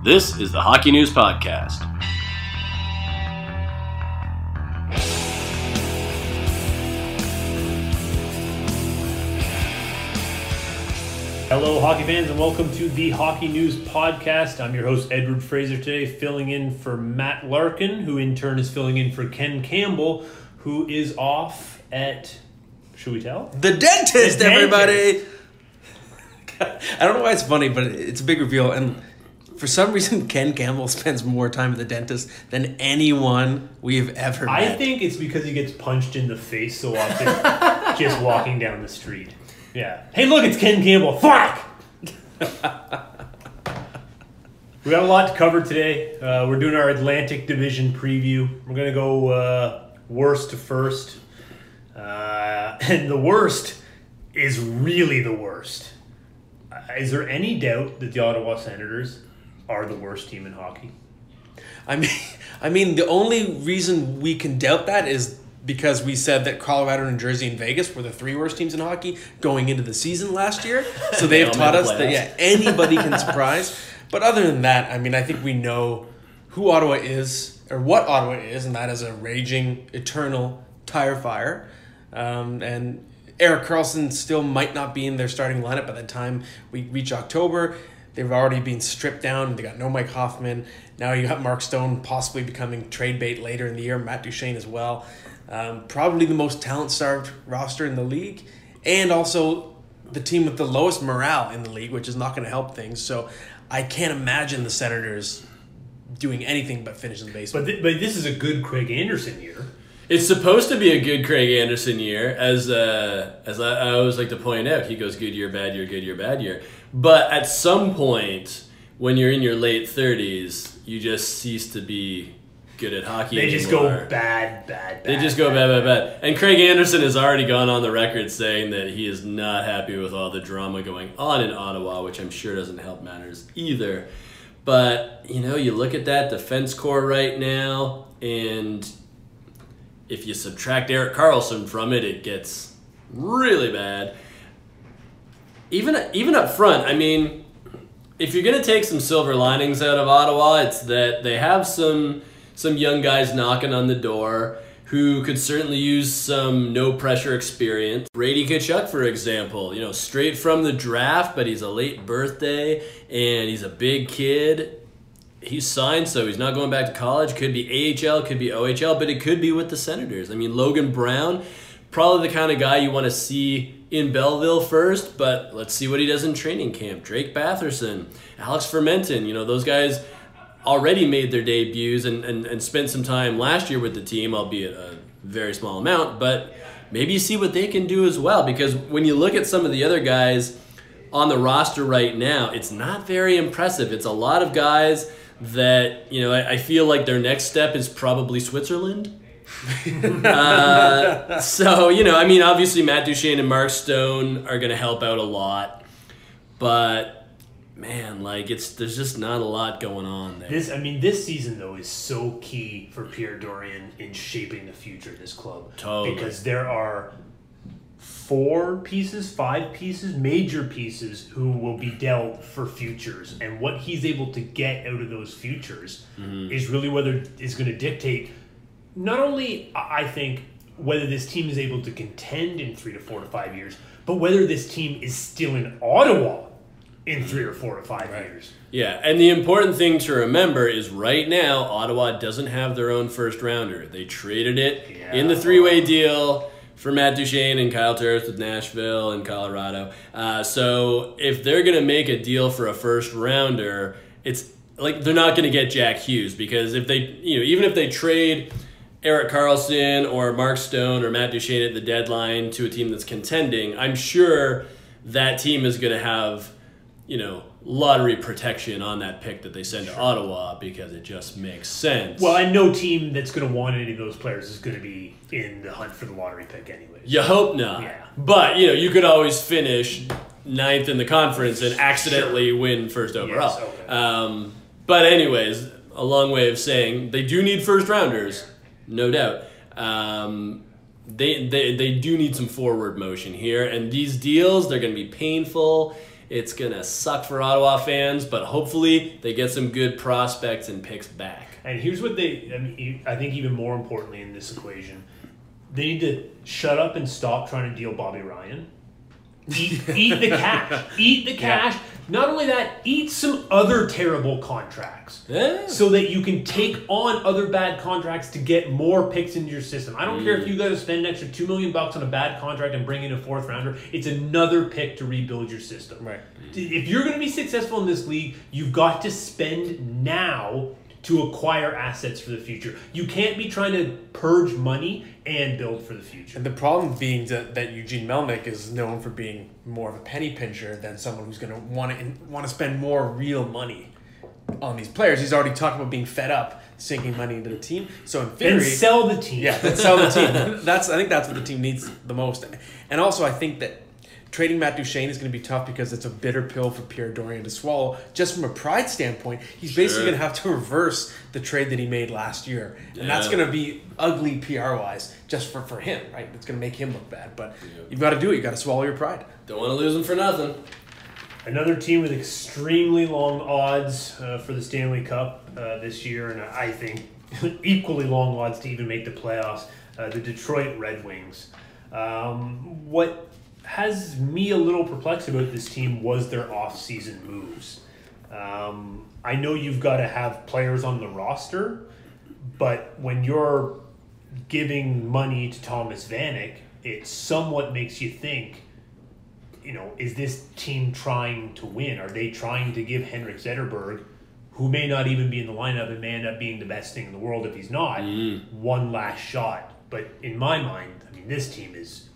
This is the Hockey News Podcast. Hello, hockey fans, and welcome to the Hockey News Podcast. I'm your host, Edward Fraser, today, filling in for Matt Larkin, who in turn is filling in for Ken Campbell, who is off at, should we tell? The dentist, everybody! I don't know why it's funny, but it's a big reveal. And for some reason, Ken Campbell spends more time at the dentist than anyone we've ever met. I think it's because he gets punched in the face so often just walking down the street. Yeah. Hey, look, it's Ken Campbell. Fuck! We got a lot to cover today. We're doing our Atlantic Division preview. We're going to go worst to first. And the worst is really the worst. Is there any doubt that the Ottawa Senators are the worst team in hockey? I mean, the only reason we can doubt that is because we said that Colorado, New Jersey, and Vegas were the three worst teams in hockey going into the season last year. So they've taught us that, anybody can surprise. But other than that, I mean, I think we know who Ottawa is, or what Ottawa is, and that is a raging, eternal tire fire. And Erik Karlsson still might not be in their starting lineup by the time we reach October. They've already been stripped down. They got no Mike Hoffman. Now you got Mark Stone possibly becoming trade bait later in the year. Matt Duchene as well. Probably the most talent-starved roster in the league. And also the team with the lowest morale in the league, which is not going to help things. So I can't imagine the Senators doing anything but finish in the basement. But this is a good Craig Anderson year. It's supposed to be a good Craig Anderson year, as I always like to point out. He goes good year, bad year, good year, bad year. But at some point, when you're in your late 30s, you just cease to be good at hockey anymore. They just go bad. They just go bad. And Craig Anderson has already gone on the record saying that he is not happy with all the drama going on in Ottawa, which I'm sure doesn't help matters either. But, you look at that defense core right now, and if you subtract Erik Karlsson from it, it gets really bad. Even up front, I mean, if you're going to take some silver linings out of Ottawa, it's that they have some young guys knocking on the door who could certainly use some no-pressure experience. Brady Tkachuk, for example, straight from the draft, but he's a late birthday, and he's a big kid. He's signed, so he's not going back to college. Could be AHL, could be OHL, but it could be with the Senators. I mean, Logan Brown, probably the kind of guy you want to see in Belleville first, but let's see what he does in training camp. Drake Batherson, Alex Fermenton, those guys already made their debuts and spent some time last year with the team, albeit a very small amount, but maybe you see what they can do as well, because when you look at some of the other guys on the roster right now, it's not very impressive. It's a lot of guys that, I feel like their next step is probably Switzerland. Obviously Matt Duchene and Mark Stone are going to help out a lot, but man, there's just not a lot going on there. This season, though, is so key for Pierre Dorian in shaping the future of this club. Totally. Because there are 5 pieces, major pieces, who will be dealt for futures. And what he's able to get out of those futures is really is going to dictate not only, I think, whether this team is able to contend in 3 to 4 to 5 years, but whether this team is still in Ottawa in 3 or 4 to 5 years. Yeah, and the important thing to remember is right now, Ottawa doesn't have their own first rounder. They traded it in the 3-way deal for Matt Duchene and Kyle Turris with Nashville and Colorado. So if they're going to make a deal for a first rounder, it's like they're not going to get Jack Hughes, because if they, even if they trade Erik Karlsson or Mark Stone or Matt Duchene at the deadline to a team that's contending, I'm sure that team is going to have, lottery protection on that pick that they send to Ottawa, because it just makes sense. Well, and no team that's going to want any of those players is going to be in the hunt for the lottery pick anyways. You hope not. Yeah. But, you could always finish 9th in the conference and accidentally win first overall. Yes, okay. But anyways, a long way of saying they do need first rounders, no doubt. They do need some forward motion here, and these deals, they're going to be painful. It's going to suck for Ottawa fans, but hopefully they get some good prospects and picks back. And here's what I think even more importantly in this equation, they need to shut up and stop trying to deal Bobby Ryan. Eat the cash. Eat the cash. Yeah. Not only that, eat some other terrible contracts. Yeah. So that you can take on other bad contracts to get more picks into your system. I don't care if you got to spend an extra $2 million on a bad contract and bring in a fourth rounder. It's another pick to rebuild your system. Right. If you're going to be successful in this league, you've got to spend now to acquire assets for the future. You can't be trying to purge money and build for the future. And the problem being that Eugene Melnyk is known for being more of a penny pincher than someone who's going to want to spend more real money on these players. He's already talked about being fed up, sinking money into the team. So in theory, then sell the team. Yeah, then sell the team. I think that's what the team needs the most. And also, I think that trading Matt Duchene is going to be tough because it's a bitter pill for Pierre Dorion to swallow. Just from a pride standpoint, he's basically going to have to reverse the trade that he made last year. And that's going to be ugly PR-wise just for him, right? It's going to make him look bad. But you've got to do it. You've got to swallow your pride. Don't want to lose him for nothing. Another team with extremely long odds for the Stanley Cup this year, and I think equally long odds to even make the playoffs, the Detroit Red Wings. What has me a little perplexed about this team was their off-season moves. I know you've got to have players on the roster, but when you're giving money to Thomas Vanek, it somewhat makes you think, is this team trying to win? Are they trying to give Henrik Zetterberg, who may not even be in the lineup and may end up being the best thing in the world if he's not, one last shot? But in my mind, this team is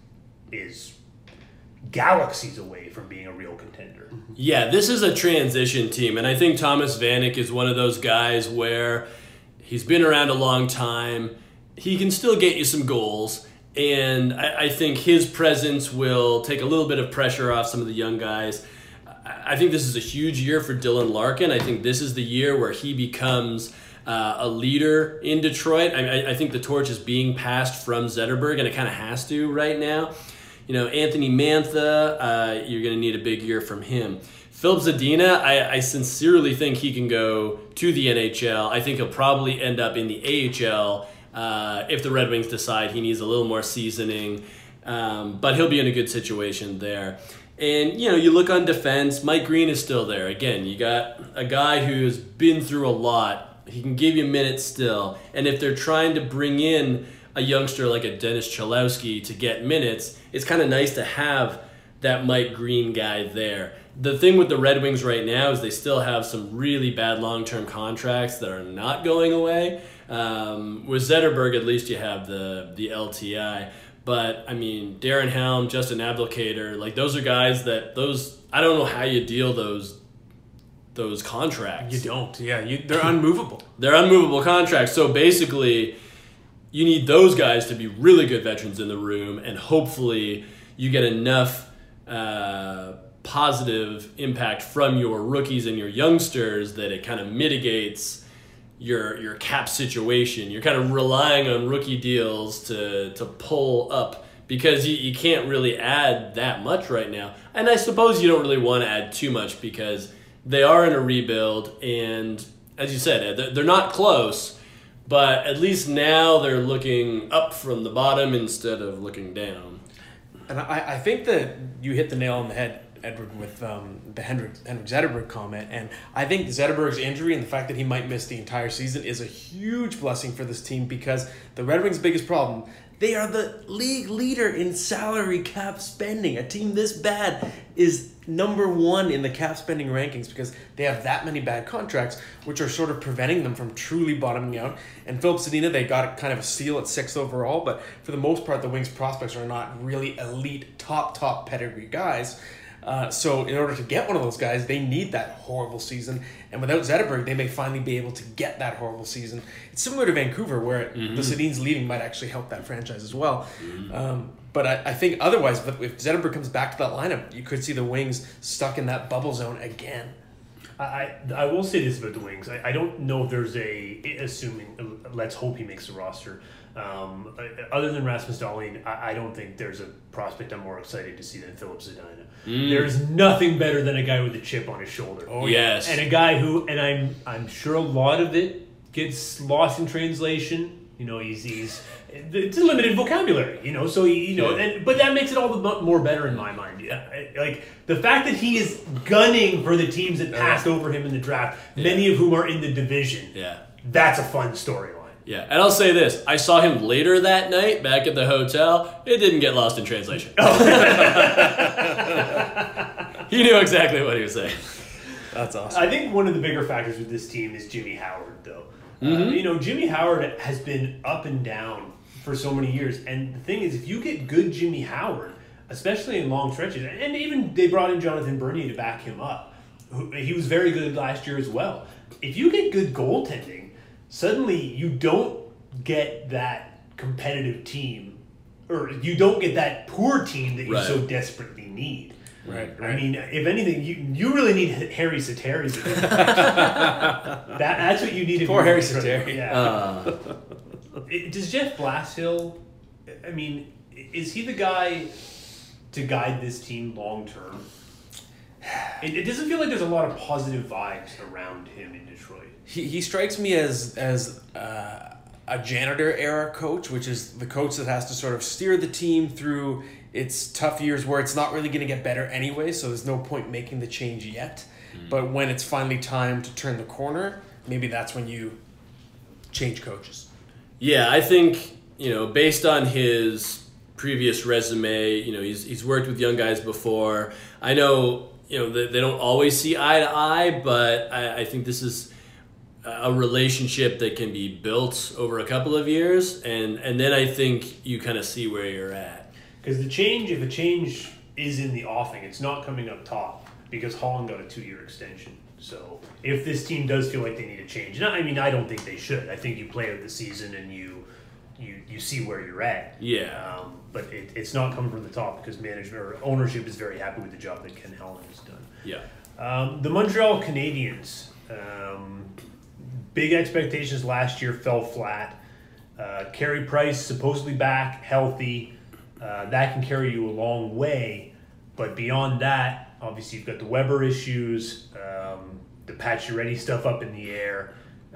galaxies away from being a real contender. Yeah, this is a transition team, and I think Thomas Vanek is one of those guys where he's been around a long time. He can still get you some goals, and I think his presence will take a little bit of pressure off some of the young guys. I think this is a huge year for Dylan Larkin. I think this is the year where he becomes a leader in Detroit. I think the torch is being passed from Zetterberg, and it kind of has to right now. Anthony Mantha, you're going to need a big year from him. Philip Zadina, I sincerely think he can go to the NHL. I think he'll probably end up in the AHL if the Red Wings decide he needs a little more seasoning. But he'll be in a good situation there. And, you look on defense, Mike Green is still there. Again, you got a guy who's been through a lot. He can give you minutes still. And if they're trying to bring in a youngster like a Dennis Cholowski to get minutes, it's kind of nice to have that Mike Green guy there. The thing with the Red Wings right now is they still have some really bad long-term contracts that are not going away. With Zetterberg, at least you have the LTI. But, Darren Helm, Justin Abdelkader, those are guys I don't know how you deal those contracts. You don't. Yeah, they're unmovable. They're unmovable contracts. So basically, you need those guys to be really good veterans in the room, and hopefully you get enough positive impact from your rookies and your youngsters that it kind of mitigates your cap situation. You're kind of relying on rookie deals to pull up because you can't really add that much right now. And I suppose you don't really want to add too much because they are in a rebuild, and as you said, they're not close. But at least now they're looking up from the bottom instead of looking down. And I think that you hit the nail on the head, Edward, with the Henrik Zetterberg comment. And I think Zetterberg's injury and the fact that he might miss the entire season is a huge blessing for this team because the Red Wings' biggest problem, they are the league leader in salary cap spending. A team this bad is number one in the cap spending rankings because they have that many bad contracts, which are sort of preventing them from truly bottoming out. And Philip Zadina, they got kind of a steal at 6th overall, but for the most part, the Wings prospects are not really elite, top pedigree guys. So in order to get one of those guys, they need that horrible season. And without Zetterberg, they may finally be able to get that horrible season. It's similar to Vancouver, where the Sedin's leaving might actually help that franchise as well. But I think otherwise, if Zetterberg comes back to that lineup, you could see the Wings stuck in that bubble zone again. I will say this about the Wings. I don't know if there's assuming, let's hope he makes the roster. Other than Rasmus Dahlin, I don't think there's a prospect I'm more excited to see than Philip Zadina. There's nothing better than a guy with a chip on his shoulder. Oh, yes. And a guy who, and I'm sure a lot of it gets lost in translation. You know, it's a limited vocabulary, you know, so, but that makes it all the more better in my mind. Like, the fact that he is gunning for the teams that passed over him in the draft, many of whom are in the division, that's a fun storyline. Yeah, and I'll say this. I saw him later that night back at the hotel. It didn't get lost in translation. He knew exactly what he was saying. That's awesome. I think one of the bigger factors with this team is Jimmy Howard, though. Jimmy Howard has been up and down for so many years. And the thing is, if you get good Jimmy Howard, especially in long stretches, and even they brought in Jonathan Bernier to back him up. He was very good last year as well. If you get good goaltending, suddenly you don't get that competitive team, or you don't get that poor team that you so desperately need. Right. I mean, if anything, you really need Harry Sateri. That's what you need. Poor Harry Sateri. Yeah. Does Jeff Blashill, I mean, is he the guy to guide this team long term? It doesn't feel like there's a lot of positive vibes around him in Detroit. He strikes me as a janitor era coach, which is the coach that has to sort of steer the team through its tough years where it's not really going to get better anyway, so there's no point making the change yet. But when it's finally time to turn the corner, maybe that's when you change coaches. Yeah, I think, based on his previous resume, he's worked with young guys before. I know, they don't always see eye to eye, but I think this is a relationship that can be built over a couple of years, and then I think you kind of see where you're at. Because if a change is in the offing, it's not coming up top, because Holland got a 2-year extension. So if this team does feel like they need a change, I don't think they should. I think you play out the season and you see where you're at. Yeah. But it's not coming from the top, because management or ownership is very happy with the job that Ken Holland has done. Yeah. The Montreal Canadiens, big expectations last year, fell flat. Carey Price supposedly back, healthy. That can carry you a long way. But beyond that, obviously you've got the Weber issues, the Pacioretty stuff up in the air.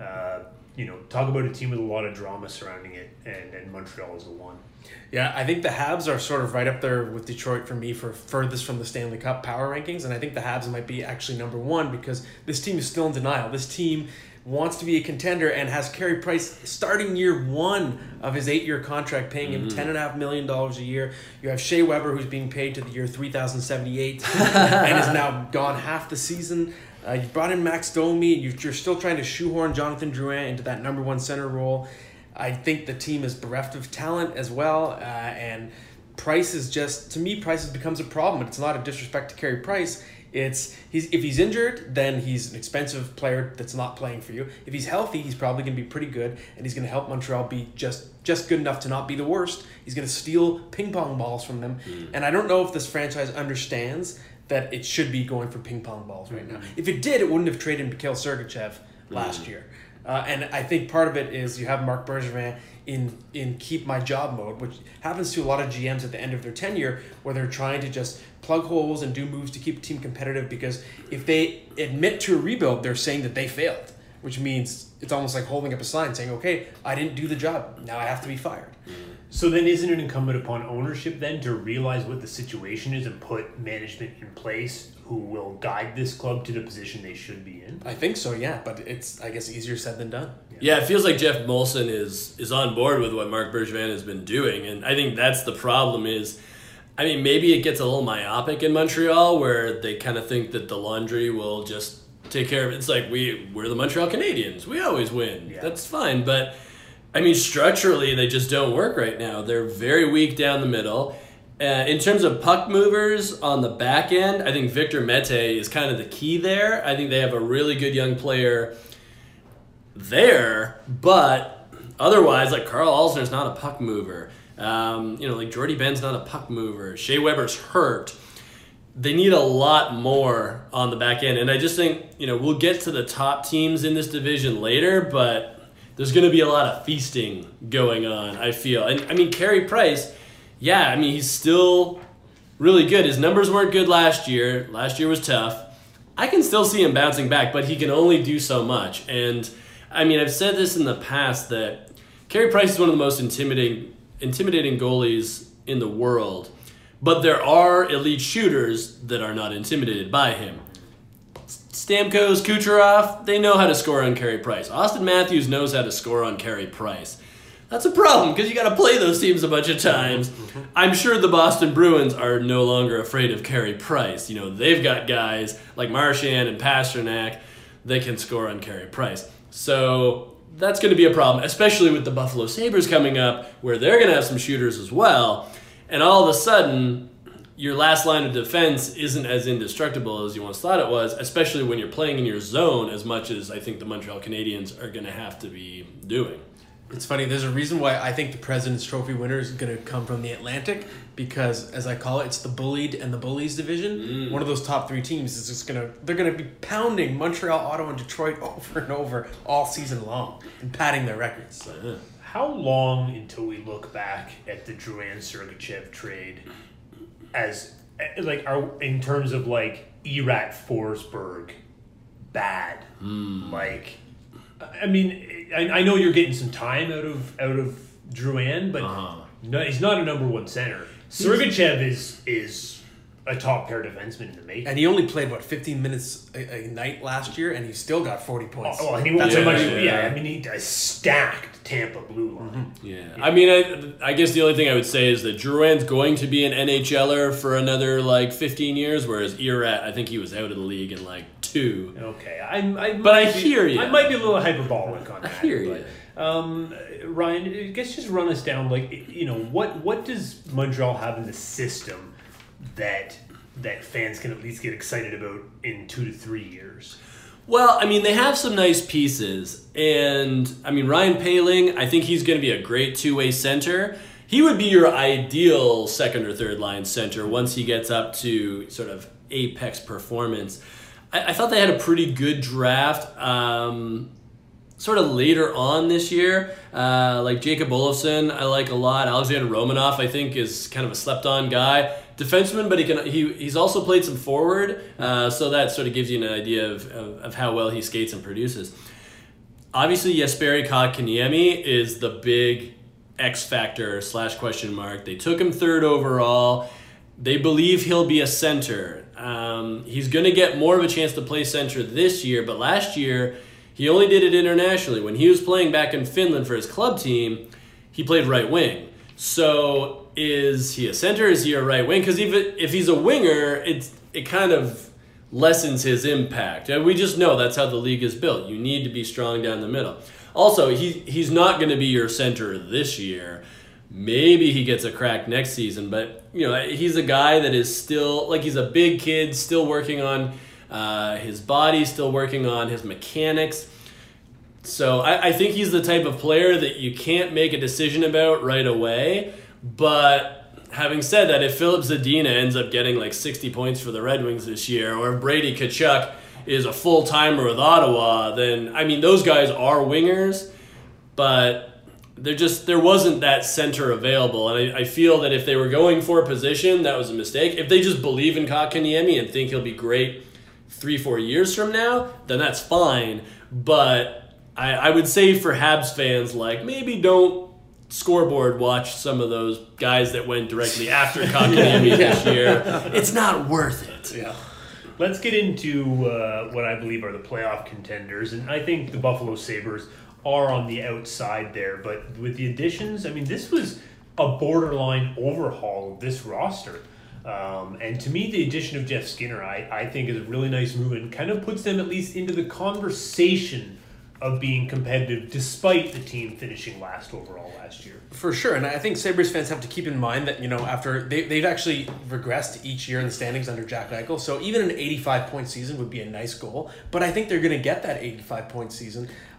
Talk about a team with a lot of drama surrounding it, and Montreal is the one. Yeah, I think the Habs are sort of right up there with Detroit for me for furthest from the Stanley Cup power rankings, and I think the Habs might be actually number one, because this team is still in denial. This team wants to be a contender and has Carey Price starting year one of his 8-year contract, paying him $10.5 million a year. You have Shea Weber, who's being paid to the year 3,078 and is now gone half the season. You brought in Max Domi. You're still trying to shoehorn Jonathan Drouin into that number one center role. I think the team is bereft of talent as well, and Price is just, to me, Price becomes a problem. It's not a disrespect to Carey Price. If he's injured, then he's an expensive player that's not playing for you. If he's healthy, he's probably going to be pretty good, and he's going to help Montreal be just good enough to not be the worst. He's going to steal ping pong balls from them, and I don't know if this franchise understands that it should be going for ping pong balls right now. If it did, it wouldn't have traded Mikhail Sergachev last year. And I think part of it is you have Marc Bergevin in keep my job mode, which happens to a lot of GMs at the end of their tenure, where they're trying to just plug holes and do moves to keep the team competitive, because if they admit to a rebuild, they're saying that they failed, which means it's almost like holding up a sign saying, okay, I didn't do the job, now I have to be fired. So then isn't it incumbent upon ownership then to realize what the situation is and put management in place who will guide this club to the position they should be in? I think so, yeah, but it's, I guess, easier said than done. Yeah, it feels like Jeff Molson is on board with what Marc Bergevin has been doing, and I think that's the problem is, maybe it gets a little myopic in Montreal, where they kind of think that the laundry will just take care of it. It's like, we're the Montreal Canadiens. We always win. Yeah. That's fine, but structurally, they just don't work right now. They're very weak down the middle. In terms of puck movers on the back end, I think Victor Mete is kind of the key there. I think they have a really good young player there, but otherwise, like Carl Alsner's not a puck mover. Like Jordy Benn's not a puck mover. Shea Weber's hurt. They need a lot more on the back end, and I just think we'll get to the top teams in this division later, but there's going to be a lot of feasting going on, I feel. And, I mean, Carey Price, yeah, I mean, he's still really good. His numbers weren't good last year. Last year was tough. I can still see him bouncing back, but he can only do so much. And, I mean, I've said this in the past that Carey Price is one of the most intimidating goalies in the world. But there are elite shooters that are not intimidated by him. Stamkos, Kucherov, they know how to score on Carey Price. Austin Matthews knows how to score on Carey Price. That's a problem because you got to play those teams a bunch of times. I'm sure the Boston Bruins are no longer afraid of Carey Price. You know, they've got guys like Marchand and Pasternak that can score on Carey Price. So that's going to be a problem, especially with the Buffalo Sabres coming up where they're going to have some shooters as well. And all of a sudden, your last line of defense isn't as indestructible as you once thought it was, especially when you're playing in your zone as much as I think the Montreal Canadiens are going to have to be doing. It's funny, there's a reason why I think the President's Trophy winner is going to come from the Atlantic because, as I call it, it's the bullied and the bullies division. One of those top three teams is just they're going to be pounding Montreal, Ottawa, and Detroit over and over all season long and padding their records. So. How long until we look back at the Drouin-Sergachev trade as, like, in terms of, like, Erat Forsberg bad? Like, I mean, I know you're getting some time out of Drouin, but no, he's not a number one center. Sergachev is a top pair defenseman in the making. And he only played, 15 minutes a night last year, and he still got 40 points. Oh, and he won't so much. Yeah, I mean, he stacked Tampa blue line. Yeah, I mean, I guess the only thing I would say is that Drouin's going to be an NHLer for another, 15 years, whereas Erat, I think he was out of the league in, 2. Okay, I hear you. I might be a little hyperbolic on that. I hear you. Ryan, I guess just run us down, what does Montreal have in the system that fans can at least get excited about in 2 to 3 years? Well, I mean, they have some nice pieces. And, I mean, Ryan Poehling, I think he's going to be a great two-way center. He would be your ideal second or third line center once he gets up to sort of apex performance. I thought they had a pretty good draft sort of later on this year. Like Jacob Olofsson, I like a lot. Alexander Romanov, I think, is kind of a slept-on guy. Defenseman, but he's also played some forward, so that sort of gives you an idea of how well he skates and produces. Obviously, Jesperi Kotkaniemi is the big X factor / question mark. They took him 3rd overall. They believe he'll be a center. He's going to get more of a chance to play center this year, but last year he only did it internationally. When he was playing back in Finland for his club team, he played right wing. So is he a center? Is he a right wing? Because if he's a winger, it kind of lessens his impact. And we just know that's how the league is built. You need to be strong down the middle. Also, he's not going to be your center this year. Maybe he gets a crack next season, but he's a guy that is still, he's a big kid, still working on his body, still working on his mechanics. So I think he's the type of player that you can't make a decision about right away. But having said that, if Philip Zadina ends up getting 60 points for the Red Wings this year, or if Brady Tkachuk is a full-timer with Ottawa, then, I mean, those guys are wingers, but there wasn't that center available. And I feel that if they were going for a position, that was a mistake. If they just believe in Kotkaniemi and think he'll be great 3-4 years from now, then that's fine. But I would say for Habs fans, maybe don't scoreboard watch some of those guys that went directly after Kotkaniemi this year. It's not worth it. Yeah. Let's get into what I believe are the playoff contenders, and I think the Buffalo Sabres are on the outside there. But with the additions, I mean, this was a borderline overhaul of this roster. And to me, the addition of Jeff Skinner, I think, is a really nice move and kind of puts them at least into the conversation of being competitive despite the team finishing last overall last year. For sure, and I think Sabres fans have to keep in mind that, after they've actually regressed each year in the standings under Jack Eichel, so even an 85-point season would be a nice goal, but I think they're going to get that 85-point season.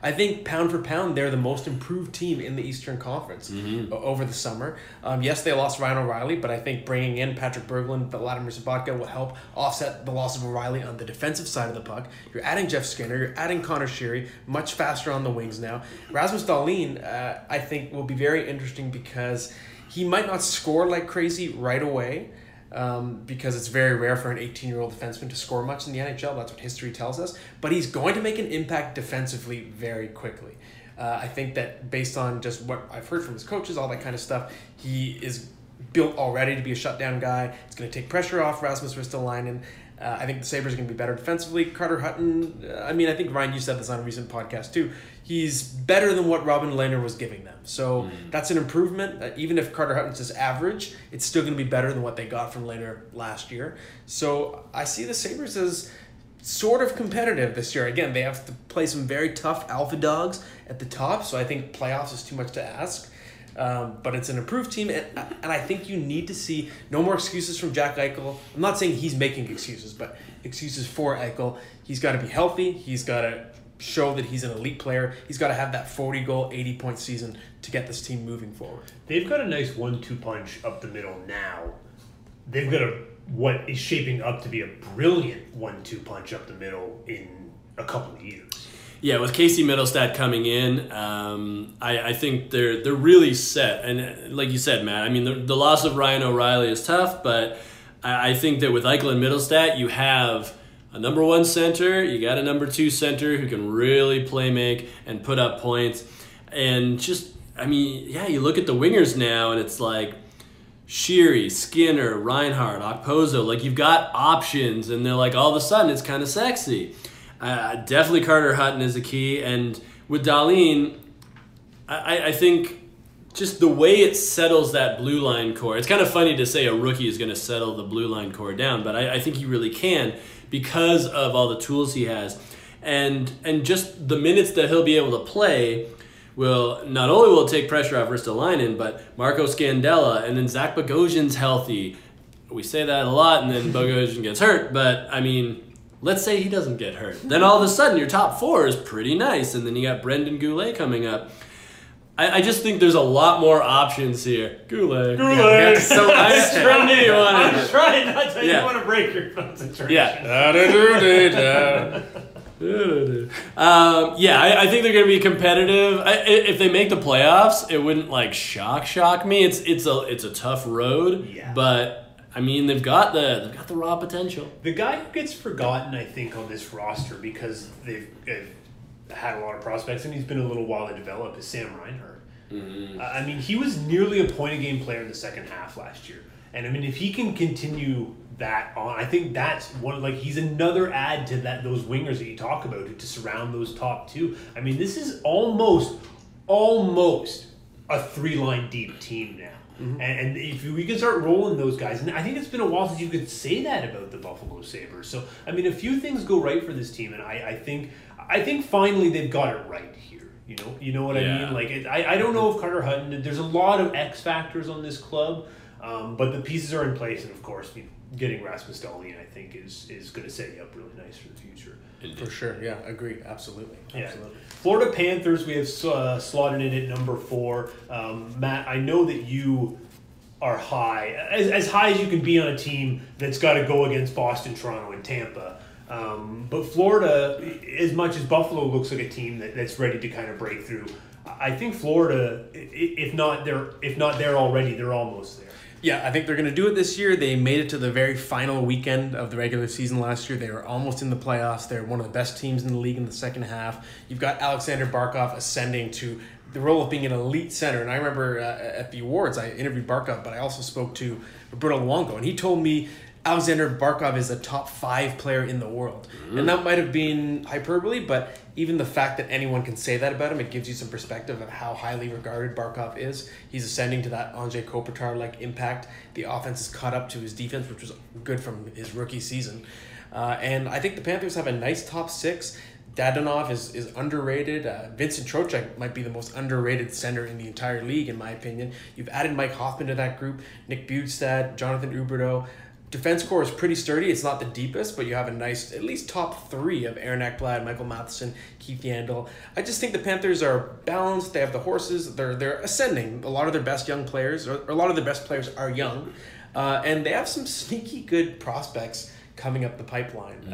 I think pound for pound, they're the most improved team in the Eastern Conference over the summer. Yes, they lost Ryan O'Reilly, but I think bringing in Patrick Berglund, Vladimir Sabatka will help offset the loss of O'Reilly on the defensive side of the puck. You're adding Jeff Skinner, you're adding Connor Sheary, much faster on the wings now. Rasmus Dahlin, I think, will be very interesting because he might not score like crazy right away, because it's very rare for an 18-year-old defenseman to score much in the NHL. That's what history tells us. But he's going to make an impact defensively very quickly. I think that based on just what I've heard from his coaches, all that kind of stuff, he is built already to be a shutdown guy. It's going to take pressure off Rasmus Ristolainen. I think the Sabres are going to be better defensively. Carter Hutton, I think, Ryan, you said this on a recent podcast too. He's better than what Robin Lehner was giving them. So that's an improvement. Even if Carter Hutton's just average, it's still going to be better than what they got from Lehner last year. So I see the Sabres as sort of competitive this year. Again, they have to play some very tough alpha dogs at the top, so I think playoffs is too much to ask. But it's an improved team, and I think you need to see no more excuses from Jack Eichel. I'm not saying he's making excuses, but excuses for Eichel. He's got to be healthy. He's got to show that he's an elite player. He's got to have that 40-goal, 80-point season to get this team moving forward. They've got a nice 1-2 punch up the middle now. They've got what is shaping up to be a brilliant 1-2 punch up the middle in a couple of years. Yeah, with Casey Middlestat coming in, I think they're really set. And like you said, Matt, the loss of Ryan O'Reilly is tough, but I think that with Eichel and Middlestat, you have a number 1 center, you got a number 2 center who can really play make and put up points. And just, you look at the wingers now, and it's like Sheary, Skinner, Reinhart, Okposo. Like, you've got options, and they're like, all of a sudden, it's kind of sexy. Definitely Carter Hutton is a key. And with Dahlin, I think just the way it settles that blue line core. It's kind of funny to say a rookie is going to settle the blue line core down, but I think he really can because of all the tools he has. And just the minutes that he'll be able to play will not only will take pressure off Ristolainen, but Marco Scandella, and then Zach Bogosian's healthy. We say that a lot, and then Bogosian gets hurt, but let's say he doesn't get hurt. Then all of a sudden your top 4 is pretty nice, and then you got Brendan Goulet coming up. I just think there's a lot more options here. Goulet. Yeah, so I knew you wanted I'm trying not to. You want to break your concentration. Yeah. I think they're going to be competitive. If they make the playoffs, it wouldn't shock me. It's a tough road, but they've got the raw potential. The guy who gets forgotten, I think, on this roster because they've had a lot of prospects and he's been a little while to develop is Sam Reinhart. Mm-hmm. He was nearly a point-a-game player in the second half last year. And, if he can continue that on, I think that's he's another add to those wingers that you talk about to surround those top 2. This is almost a 3-line deep team now. Mm-hmm. And if we can start rolling those guys, and I think it's been a while since you could say that about the Buffalo Sabres. So, a few things go right for this team, and I think finally they've got it right here. You know what I mean? I don't know if Carter Hutton, there's a lot of X factors on this club, but the pieces are in place, and of course, getting Rasmus Dahlin, I think, is going to set you up really nice for the future. For sure, yeah, agree, absolutely. Yeah. Florida Panthers, we have slotted in at number 4. Matt, I know that you are high, as high as you can be on a team that's got to go against Boston, Toronto, and Tampa. But Florida, as much as Buffalo looks like a team that's ready to kind of break through, I think Florida, if not there already, they're almost there. Yeah, I think they're going to do it this year. They made it to the very final weekend of the regular season last year. They were almost in the playoffs. They're one of the best teams in the league in the second half. You've got Alexander Barkov ascending to the role of being an elite center. And I remember at the awards, I interviewed Barkov, but I also spoke to Roberto Luongo, and he told me Alexander Barkov is a top 5 player in the world. Mm-hmm. And that might have been hyperbole, but even the fact that anyone can say that about him, it gives you some perspective of how highly regarded Barkov is. He's ascending to that Anze Kopitar-like impact. The offense has caught up to his defense, which was good from his rookie season. And I think the Panthers have a nice top 6. Dadonov is underrated. Vincent Trocheck might be the most underrated center in the entire league, in my opinion. You've added Mike Hoffman to that group, Nick Bjugstad, Jonathan Huberdeau. defense core is pretty sturdy. It's not the deepest, but you have a nice, at least top 3 of Aaron Ekblad, Michael Matheson, Keith Yandel. I just think the Panthers are balanced. They have the horses. They're ascending. A lot of their best young players, or a lot of their best players are young. And they have some sneaky good prospects coming up the pipeline.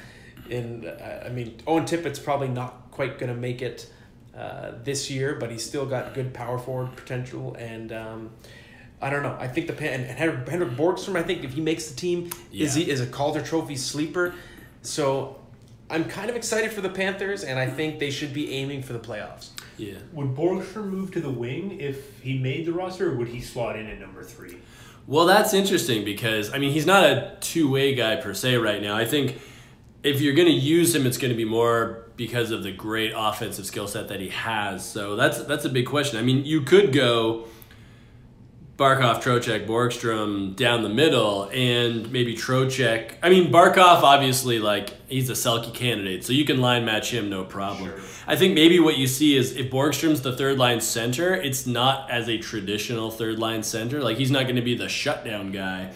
Owen Tippett's probably not quite going to make it this year, but he's still got good power forward potential. And I don't know. I think and Henrik Borgstrom, I think if he makes the team, is a Calder Trophy sleeper. So I'm kind of excited for the Panthers, and I think they should be aiming for the playoffs. Yeah. Would Borgstrom move to the wing if he made the roster, or would he slot in at number 3? Well, that's interesting because, he's not a two-way guy per se right now. I think if you're going to use him, it's going to be more because of the great offensive skill set that he has. So that's a big question. You could go Barkov, Trocheck, Borgstrom down the middle, and maybe Trocheck. Barkov, obviously, he's a Selke candidate, so you can line match him, no problem. Sure. I think maybe what you see is if Borgstrom's the third-line center, it's not as a traditional third-line center. He's not going to be the shutdown guy.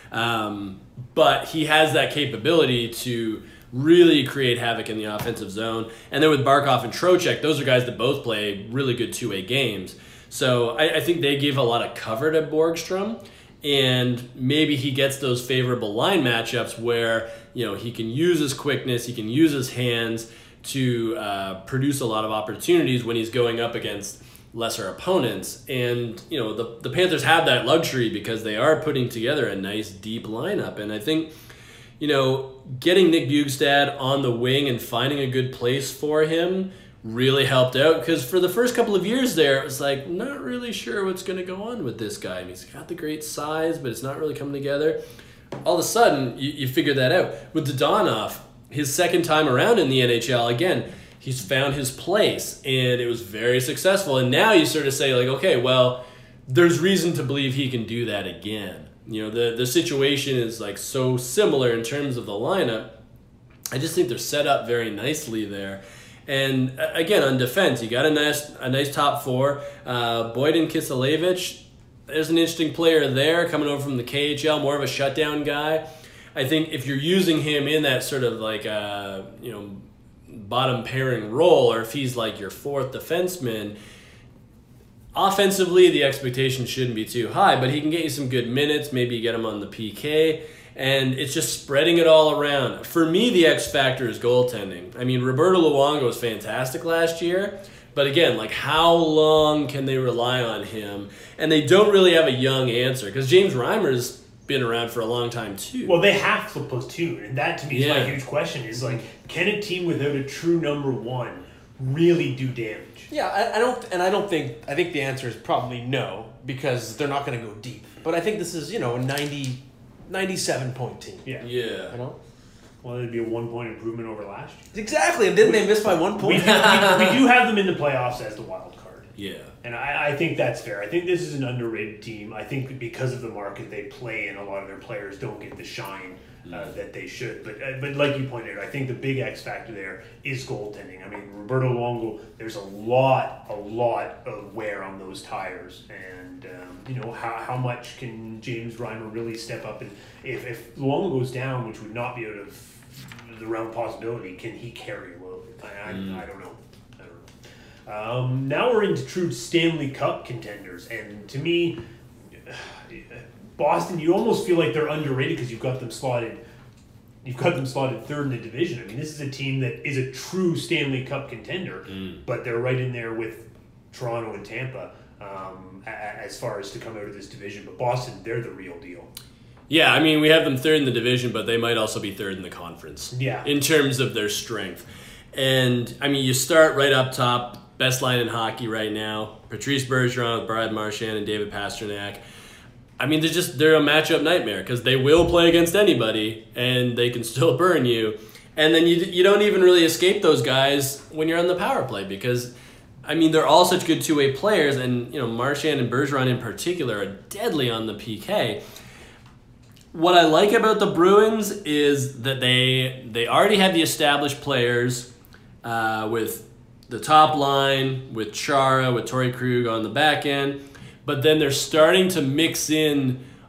But he has that capability to really create havoc in the offensive zone. And then with Barkov and Trocheck, those are guys that both play really good two-way games. So I think they give a lot of cover to Borgstrom, and maybe he gets those favorable line matchups where he can use his quickness, he can use his hands to produce a lot of opportunities when he's going up against lesser opponents. And the Panthers have that luxury because they are putting together a nice deep lineup. And I think getting Nick Bjugstad on the wing and finding a good place for him really helped out, because for the first couple of years there, it was not really sure what's going to go on with this guy. He's got the great size, but it's not really coming together. All of a sudden, you figure that out. With Dadonov, his second time around in the NHL, again, he's found his place, and it was very successful. And now you sort of say, okay, well, there's reason to believe he can do that again. The situation is so similar in terms of the lineup. I just think they're set up very nicely there. And again, on defense, you got a nice top 4. Boyden Kiselevich, there's an interesting player there coming over from the KHL, more of a shutdown guy. I think if you're using him in that sort of bottom pairing role, or if he's your fourth defenseman, offensively the expectation shouldn't be too high, but he can get you some good minutes. Maybe you get him on the PK. And it's just spreading it all around. For me, the X factor is goaltending. Roberto Luongo was fantastic last year. But again, how long can they rely on him? And they don't really have a young answer, because James Reimer's been around for a long time too. Well, they have to platoon. And that, to me, is my huge question. Is, can a team without a true number 1 really do damage? Yeah, I think the answer is probably no, because they're not going to go deep. But I think this is, a 97-point team. Yeah. Well, it'd be a 1-point improvement over last year. Exactly, and didn't they miss by 1 point? We do have them in the playoffs as the wild card. Yeah. And I think that's fair. I think this is an underrated team. I think because of the market they play in, a lot of their players don't get the shine that they should. But like you pointed out, I think the big X factor there is goaltending. Roberto Luongo, there's a lot of wear on those tires. And, how much can James Reimer really step up? And if Luongo goes down, which would not be out of the realm of possibility, can he carry a load? I don't know. Now we're into true Stanley Cup contenders. And to me, Boston, you almost feel like they're underrated because you've got them slotted third in the division. This is a team that is a true Stanley Cup contender, but they're right in there with Toronto and Tampa as far as to come out of this division. But Boston, they're the real deal. Yeah, we have them third in the division, but they might also be third in the conference. Yeah. In terms of their strength. And, you start right up top, best line in hockey right now, Patrice Bergeron, Brad Marchand, and David Pastrnak. They're a matchup nightmare because they will play against anybody and they can still burn you. And then you don't even really escape those guys when you're on the power play because, they're all such good two-way players, and, Marchand and Bergeron in particular are deadly on the PK. What I like about the Bruins is that they already have the established players with the top line, with Chara, with Torrey Krug on the back end. But then they're starting to mix in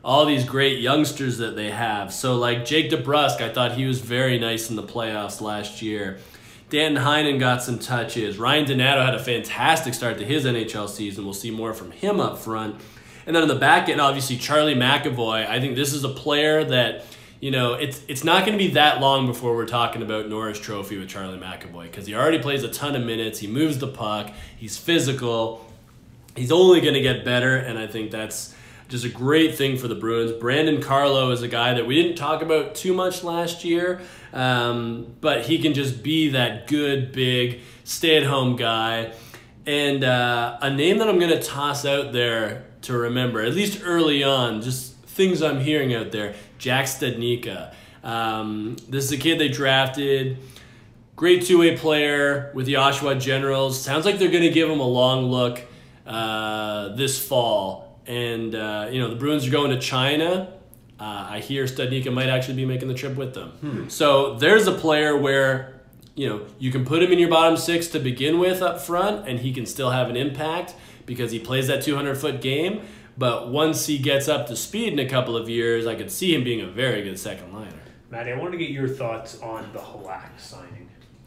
all these great youngsters that they have. So like Jake DeBrusk, I thought he was very nice in the playoffs last year. Danton Heinen got some touches. Ryan Donato had a fantastic start to his NHL season. We'll see more from him up front. And then on the back end, obviously, Charlie McAvoy. I think this is a player that, it's not going to be that long before we're talking about Norris Trophy with Charlie McAvoy, because he already plays a ton of minutes. He moves the puck. He's physical. He's only going to get better, and I think that's just a great thing for the Bruins. Brandon Carlo is a guy that we didn't talk about too much last year, but he can just be that good, big, stay-at-home guy. And a name that I'm going to toss out there to remember, at least early on, just things I'm hearing out there, Jack Stadnicka. This is a kid they drafted, great two-way player with the Oshawa Generals. Sounds like they're going to give him a long look this fall. And, the Bruins are going to China. I hear Stadnicka might actually be making the trip with them. So there's a player where, you can put him in your bottom six to begin with up front, and he can still have an impact because he plays that 200-foot game. But once he gets up to speed in a couple of years, I could see him being a very good second liner. Matty, I want to get your thoughts on the Halak signing.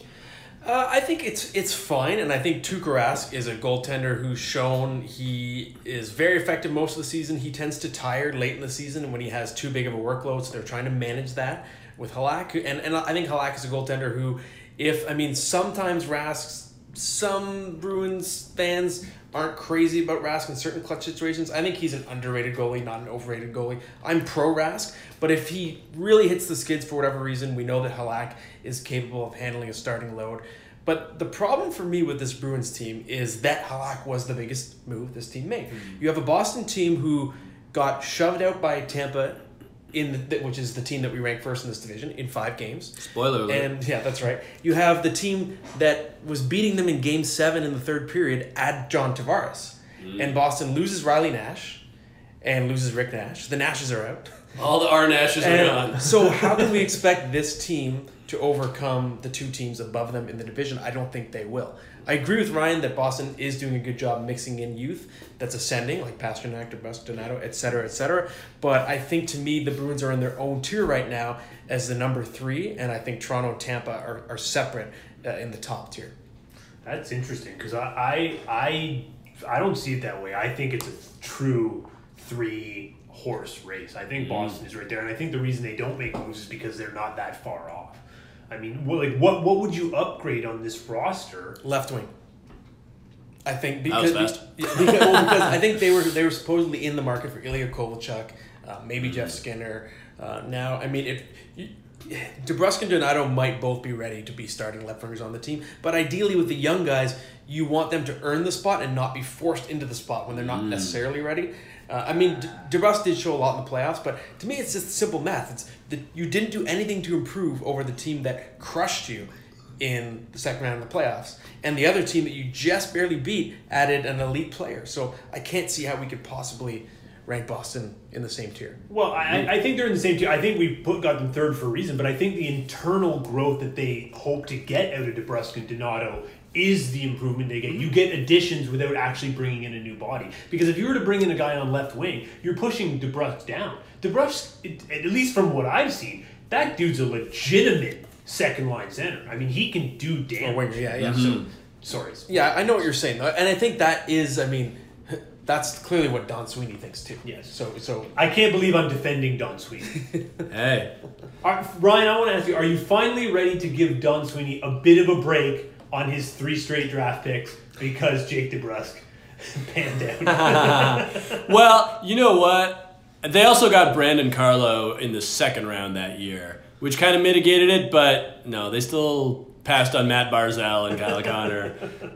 I think it's fine, and I think Tuukka Rask is a goaltender who's shown he is very effective most of the season. He tends to tire late in the season when he has too big of a workload, so they're trying to manage that with Halak. And I think Halak is a goaltender who, sometimes Rask's, some Bruins fans aren't crazy about Rask in certain clutch situations. I think he's an underrated goalie, not an overrated goalie. I'm pro Rask, but if he really hits the skids for whatever reason, we know that Halak is capable of handling a starting load. But the problem for me with this Bruins team is that Halak was the biggest move this team made. You have a Boston team who got shoved out by Tampa, which is the team that we rank first in this division, in 5 games. Spoiler alert. And yeah, that's right. You have the team that was beating them in Game 7 in the third period at John Tavares. And Boston loses Riley Nash and loses Rick Nash. The Nashes are out. All the R Nashes are gone. So how can we expect this team to overcome the 2 teams above them in the division? I don't think they will. I agree with Ryan that Boston is doing a good job mixing in youth that's ascending, like Pasternak, DeBrusk, Donato, et cetera, but I think to me the Bruins are in their own tier right now as the number 3, and I think Toronto and Tampa are separate in the top tier. That's interesting, because I don't see it that way. I think it's a true 3-horse race. I think Boston is right there, and I think the reason they don't make moves is because they're not that far off. I mean, what would you upgrade on this roster? Left wing. I think because I think they were supposedly in the market for Ilya Kovalchuk, maybe Jeff Skinner. Now, DeBrusk and Donato might both be ready to be starting left wingers on the team, but ideally with the young guys, you want them to earn the spot and not be forced into the spot when they're not necessarily ready. DeBrusk did show a lot in the playoffs, but to me it's just simple math. It's that you didn't do anything to improve over the team that crushed you in the second round of the playoffs, and the other team that you just barely beat added an elite player. So I can't see how we could possibly rank Boston in the same tier. Well, I think they're in the same tier. I think we got them third for a reason, but I think the internal growth that they hope to get out of DeBrusk and Donato is the improvement they get. You get additions without actually bringing in a new body. Because if you were to bring in a guy on left wing, you're pushing DeBrusk down. DeBrusk, at least from what I've seen, that dude's a legitimate second-line center. I mean, he can do damage. Winger, yeah. So, sorry. Yeah, I know what you're saying, though. And I think that is, that's clearly what Don Sweeney thinks, too. Yes. So I can't believe I'm defending Don Sweeney. Hey. Ryan, I want to ask you, are you finally ready to give Don Sweeney a bit of a break on his 3 straight draft picks because Jake DeBrusk panned out? Well, you know what? They also got Brandon Carlo in the second round that year, which kind of mitigated it, but no, they still passed on Matt Barzal and Kyle Connor.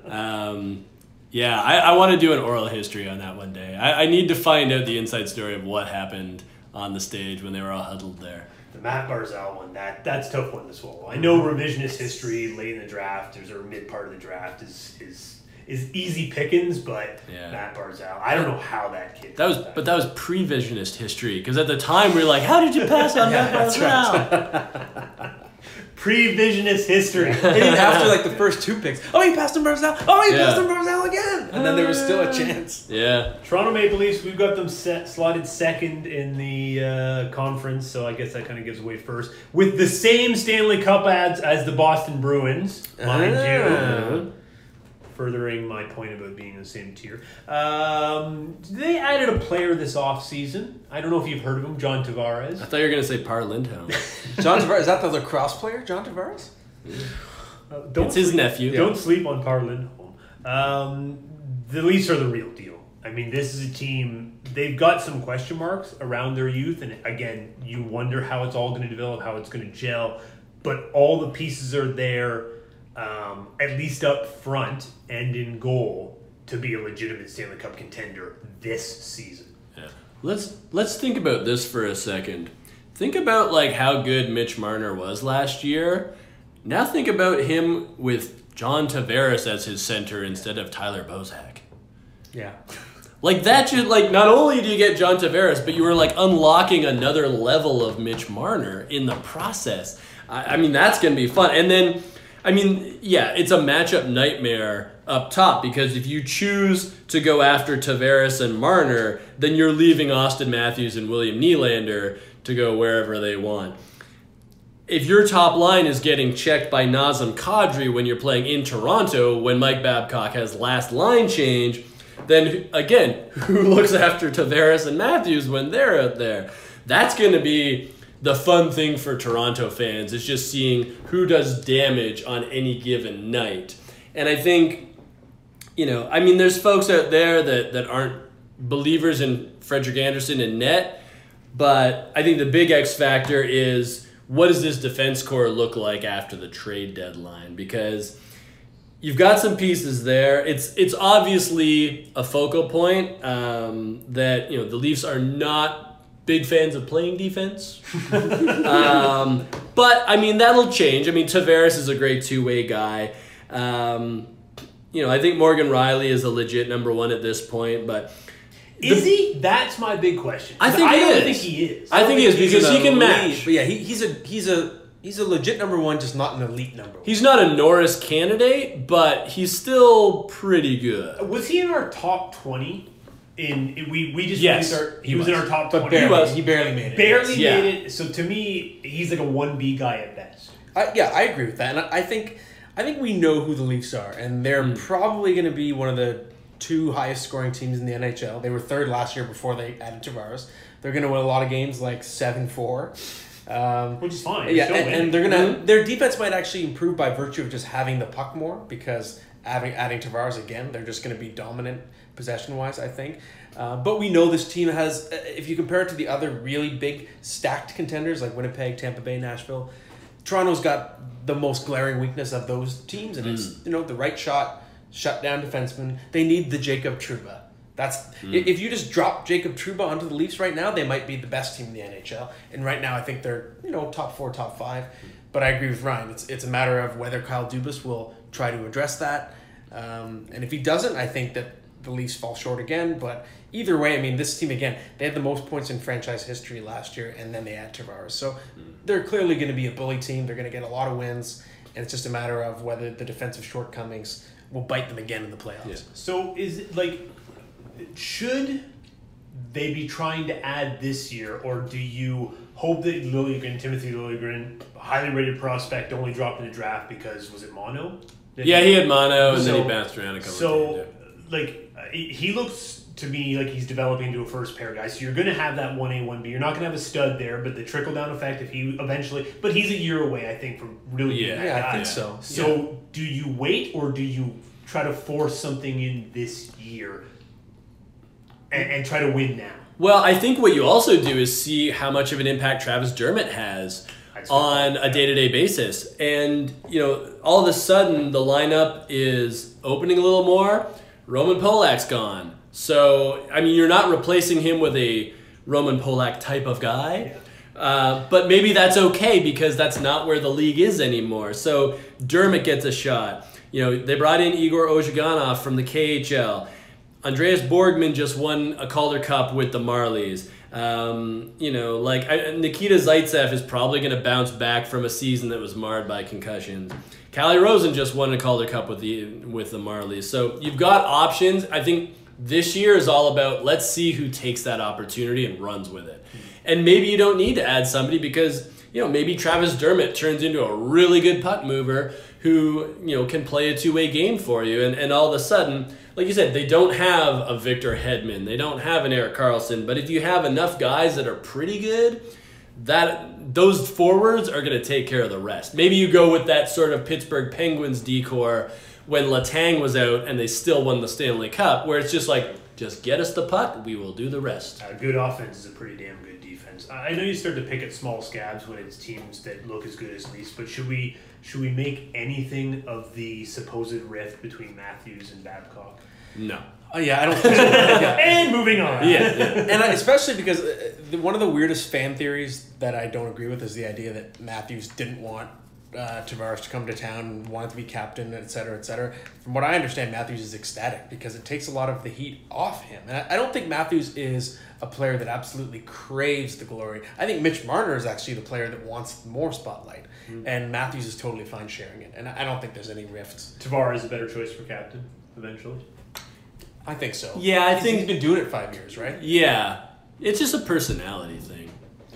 I want to do an oral history on that one day. I need to find out the inside story of what happened on the stage when they were all huddled there. The Matt Barzal one, that's a tough one to swallow. I know revisionist history late in the draft, or mid part of the draft is easy pickings, but Matt Barzal, I don't know how that kid. That was pre-visionist history, because at the time we were like, how did you pass on Matt Barzal? Pre-visionist history. And even after like the first 2 picks, oh, he passed him Barzal. Oh, he Yeah. passed him Barzal again. And then there was still a chance. Yeah. Toronto Maple Leafs, we've got them slotted second in the conference, so I guess that kind of gives away first. With the same Stanley Cup ads as the Boston Bruins, mind you. Furthering my point about being in the same tier. They added a player this offseason. I don't know if you've heard of him, John Tavares. I thought you were going to say Par Lindholm. John Tavares, is that the lacrosse player, John Tavares? It's his nephew. Don't sleep on Par Lindholm. The Leafs are the real deal. I mean, this is a team, they've got some question marks around their youth, and again, you wonder how it's all going to develop, how it's going to gel, but all the pieces are there, at least up front and in goal, to be a legitimate Stanley Cup contender this season. Yeah. Let's think about this for a second. Think about like how good Mitch Marner was last year. Now think about him with John Tavares as his center instead of Tyler Bozak. Yeah. Like that should like not only do you get John Tavares, but you were like unlocking another level of Mitch Marner in the process. I mean that's gonna be fun. And then I mean, yeah, it's a matchup nightmare up top because if you choose to go after Tavares and Marner, then you're leaving Austin Matthews and William Nylander to go wherever they want. If your top line is getting checked by Nazem Kadri when you're playing in Toronto, when Mike Babcock has last line change, then again, who looks after Tavares and Matthews when they're out there? That's going to be the fun thing for Toronto fans, is just seeing who does damage on any given night. And I think, I mean, there's folks out there that aren't believers in Frederik Andersen in net, but I think the big X factor is, what does this defense core look like after the trade deadline? Because you've got some pieces there. It's obviously a focal point that the Leafs are not big fans of playing defense. But I mean that'll change. I mean Tavares is a great two-way guy. I think Morgan Riley is a legit number one at this point, but is he? That's my big question. I don't think he is. I think he is because he can match. But yeah, he's a legit number one, just not an elite number one. He's not a Norris candidate, but he's still pretty good. Was he in our top 20? Yes, he was in our top 20. But he barely made it. Barely made it. So to me, he's like a 1B guy at best. I agree with that, and I think we know who the Leafs are, and they're probably going to be one of the 2 highest scoring teams in the NHL. They were 3rd last year before they added Tavares. They're going to win a lot of games, like 7-4. Which is fine. Yeah, and they're gonna their defense might actually improve by virtue of just having the puck more, because adding Tavares again, they're just going to be dominant possession-wise, I think. But we know this team has, if you compare it to the other really big stacked contenders like Winnipeg, Tampa Bay, Nashville, Toronto's got the most glaring weakness of those teams, and it's the right shut down defenseman. They need the Jacob Trouba. If you just drop Jacob Trouba onto the Leafs right now, they might be the best team in the NHL. And right now, I think they're top 4, top 5. But I agree with Ryan. It's a matter of whether Kyle Dubas will try to address that. And if he doesn't, I think that the Leafs fall short again. But either way, I mean, this team, again, they had the most points in franchise history last year, and then they add Tavares. So they're clearly going to be a bully team. They're going to get a lot of wins, and it's just a matter of whether the defensive shortcomings will bite them again in the playoffs. Yeah. So is it should they be trying to add this year, or do you hope that Timothy Liljegren, highly rated prospect, only dropped in the draft because, was it mono? Yeah, he had mono, and then he bounced around a couple of times. He looks to me like he's developing into a first pair guy. So you're going to have that 1A, 1B. You're not going to have a stud there, but the trickle-down effect, if he eventually... But he's a year away, I think, from really being that guy. I think so. So do you wait, or do you try to force something in this year and try to win now? Well, I think what you also do is see how much of an impact Travis Dermott has on a day-to-day basis. And, all of a sudden, the lineup is opening a little more. Roman Polak's gone. So, I mean, you're not replacing him with a Roman Polak type of guy. But maybe that's okay, because that's not where the league is anymore. So Dermott gets a shot. They brought in Igor Ozhiganov from the KHL. Andreas Borgman just won a Calder Cup with the Marlies. Nikita Zaitsev is probably going to bounce back from a season that was marred by concussions. Calle Rosen just won a Calder Cup with the Marlies. So you've got options. I think this year is all about let's see who takes that opportunity and runs with it. And maybe you don't need to add somebody because maybe Travis Dermott turns into a really good puck mover who can play a two-way game for you. And all of a sudden, like you said, they don't have a Victor Hedman. They don't have an Erik Karlsson. But if you have enough guys that are pretty good, those forwards are going to take care of the rest. Maybe you go with that sort of Pittsburgh Penguins decor when Letang was out and they still won the Stanley Cup, where it's just like, just get us the puck, we will do the rest. Good offense is a pretty damn good defense. I know you start to pick at small scabs when it's teams that look as good as Leafs, but should we make anything of the supposed rift between Matthews and Babcock? No. Oh yeah, I don't think so. Yeah. And moving on. Yeah. And especially because one of the weirdest fan theories that I don't agree with is the idea that Matthews didn't want Tavares to come to town, wanted to be captain, et cetera, et cetera. From what I understand, Matthews is ecstatic because it takes a lot of the heat off him. And I don't think Matthews is a player that absolutely craves the glory. I think Mitch Marner is actually the player that wants more spotlight. Mm-hmm. And Matthews is totally fine sharing it. And I don't think there's any rifts. Tavares is a better choice for captain, eventually. I think so. Yeah, I think he's been doing it 5 years, right? Yeah. It's just a personality thing.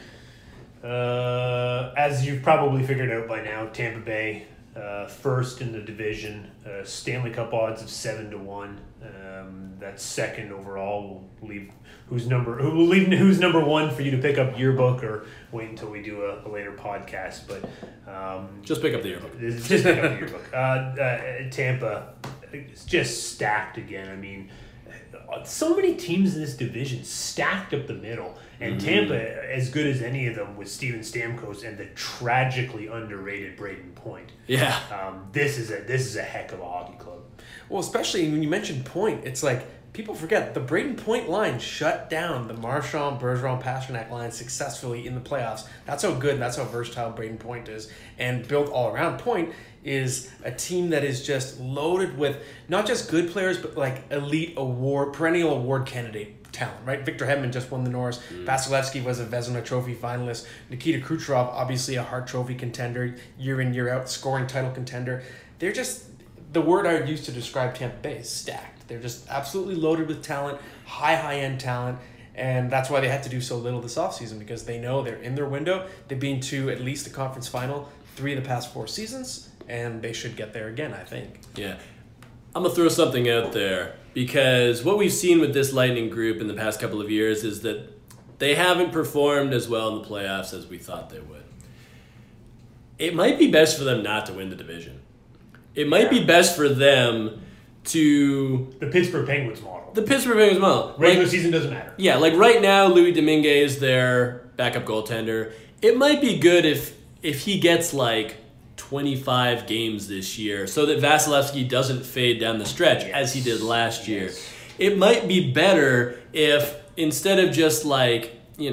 As you've probably figured out by now, Tampa Bay first in the division, Stanley Cup odds of 7-1. That's second overall. We'll leave who's number one for you to pick up yearbook, or wait until we do a later podcast. But just pick up the yearbook. Just pick up the yearbook. Tampa is just stacked again. I mean, so many teams in this division stacked up the middle. And Tampa, as good as any of them, with Steven Stamkos and the tragically underrated Braden Point. Yeah, this is a heck of a hockey club. Well, especially when you mentioned Point, it's like people forget the Braden Point line shut down the Marchand, Bergeron, Pasternak line successfully in the playoffs. That's how good and that's how versatile Braden Point is. And built all around Point is a team that is just loaded with not just good players, but like elite perennial award candidate talent, right? Victor Hedman just won the Norris. Vasilevsky was a Vezina Trophy finalist. Nikita Kucherov, obviously a Hart Trophy contender, year in, year out, scoring title contender. They're just, the word I would use to describe Tampa Bay is stacked. They're just absolutely loaded with talent, high-end talent, and that's why they had to do so little this offseason, because they know they're in their window. They've been to at least the conference final 3 of the past 4 seasons, and they should get there again, I think. Yeah. I'm going to throw something out there, because what we've seen with this Lightning group in the past couple of years is that they haven't performed as well in the playoffs as we thought they would. It might be best for them not to win the division. It might be best for them to... The Pittsburgh Penguins model. Regular season doesn't matter. Yeah, like right now, Louis Dominguez is their backup goaltender. It might be good if he gets like 25 games this year so that Vasilevsky doesn't fade down the stretch as he did last year. It might be better if instead of just like,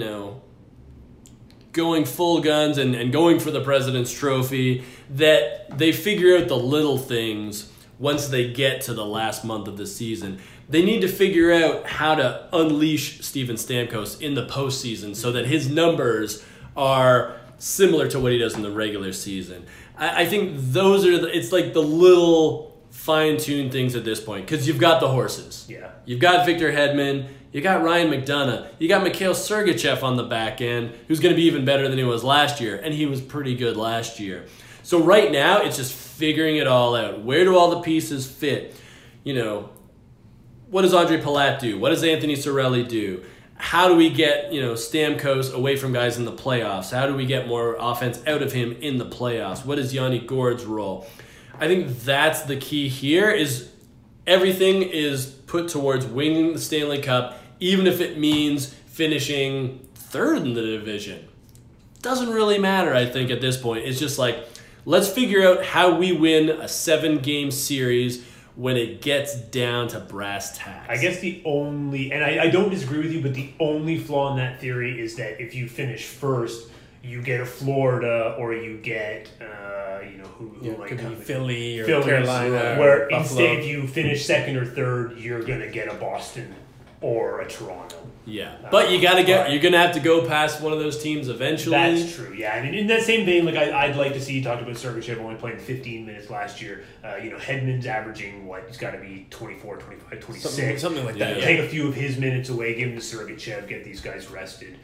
going full guns and going for the President's Trophy, that they figure out the little things once they get to the last month of the season. They need to figure out how to unleash Steven Stamkos in the postseason so that his numbers are similar to what he does in the regular season. I think those are it's like the little fine-tuned things at this point, because you've got the horses. Yeah. You've got Victor Hedman, you got Ryan McDonough, you got Mikhail Sergachev on the back end, who's going to be even better than he was last year, and he was pretty good last year. So right now, it's just figuring it all out. Where do all the pieces fit? What does Andre Palat do? What does Anthony Cirelli do? How do we get, Stamkos away from guys in the playoffs? How do we get more offense out of him in the playoffs? What is Yanni Gourde's role? I think that's the key here is everything is put towards winning the Stanley Cup, even if it means finishing 3rd in the division. Doesn't really matter, I think, at this point. It's just like, let's figure out how we win a 7-game series when it gets down to brass tacks. I guess the only, and I don't disagree with you, but the only flaw in that theory is that if you finish first, you get a Florida or you get, who might could come be in? Philly or Philly, Carolina. Where or instead, if you finish 2nd or 3rd, you're going to get a Boston or a Toronto. Yeah, but you gotta get. You're gonna have to go past one of those teams eventually. That's true. Yeah, and in that same vein, like I'd like to see. You talked about Sergachev only playing 15 minutes last year. Hedman's averaging what? He's got to be 24, 25, 26. Something like that. Yeah. Take a few of his minutes away, give him to Sergachev, get these guys rested.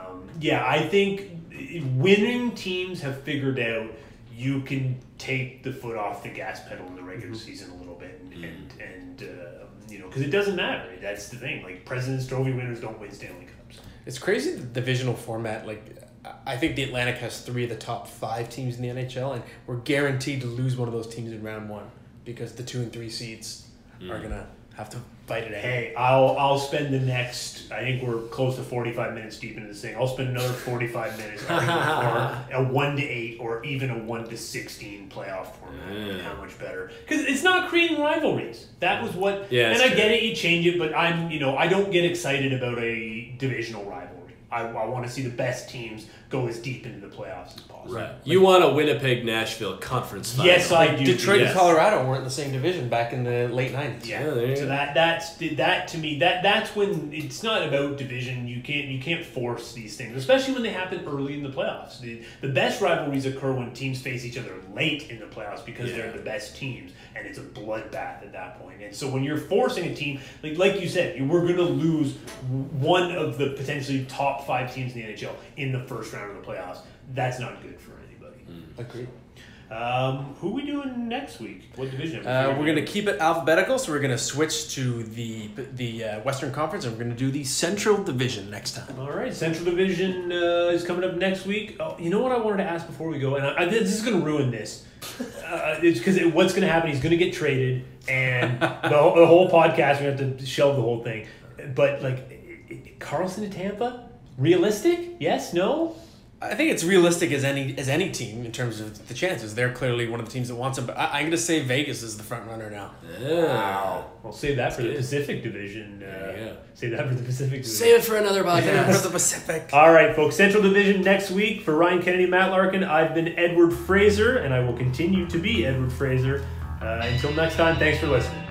I think winning teams have figured out you can take the foot off the gas pedal in the regular season a little bit, and because it doesn't matter. That's the thing. Like President's Trophy winners don't win Stanley Cups. It's crazy the divisional format. Like, I think the Atlantic has 3 of the top 5 teams in the NHL, and we're guaranteed to lose one of those teams in round 1 because the 2 and 3 seeds are gonna have to fight it out. Hey, I'll spend the next. I think we're close to 45 minutes deep into this thing. I'll spend another 45 minutes arguing for a 1-8 or even a 1-16 playoff format. How much better? Because it's not creating rivalries. That was what. Yeah, and I get it. You change it, but I don't get excited about a divisional rivalry. I want to see the best teams go as deep into the playoffs as possible. Right. You want a Winnipeg-Nashville conference final. Yes, I do. Detroit and Colorado weren't in the same division back in the late 90s. Yeah, there you so go. that to me that's when it's not about division. You can't force these things, especially when they happen early in the playoffs. The best rivalries occur when teams face each other late in the playoffs because they're the best teams, and it's a bloodbath at that point. And so when you're forcing a team, like you said, we're going to lose one of the potentially top 5 teams in the NHL in the first round of the playoffs. That's not good for anybody. Agreed. Who are we doing next week? What division? We're going to keep it alphabetical, so we're going to switch to the Western Conference, and we're going to do the Central Division next time. All right, Central Division is coming up next week. Oh, you know what I wanted to ask before we go, and this is going to ruin this. It's because what's going to happen? He's going to get traded, and the whole podcast we're going to have to shelve the whole thing. But like Carlson to Tampa, realistic? Yes? No? I think it's realistic as any team in terms of the chances. They're clearly one of the teams that wants him, but I'm going to say Vegas is the front runner now. Wow. We'll save that for the Pacific Division. Save that for the Pacific Division. Save it for another podcast. For the Pacific. All right, folks. Central Division next week. For Ryan Kennedy, Matt Larkin, I've been Edward Fraser, and I will continue to be Edward Fraser. Until next time, thanks for listening.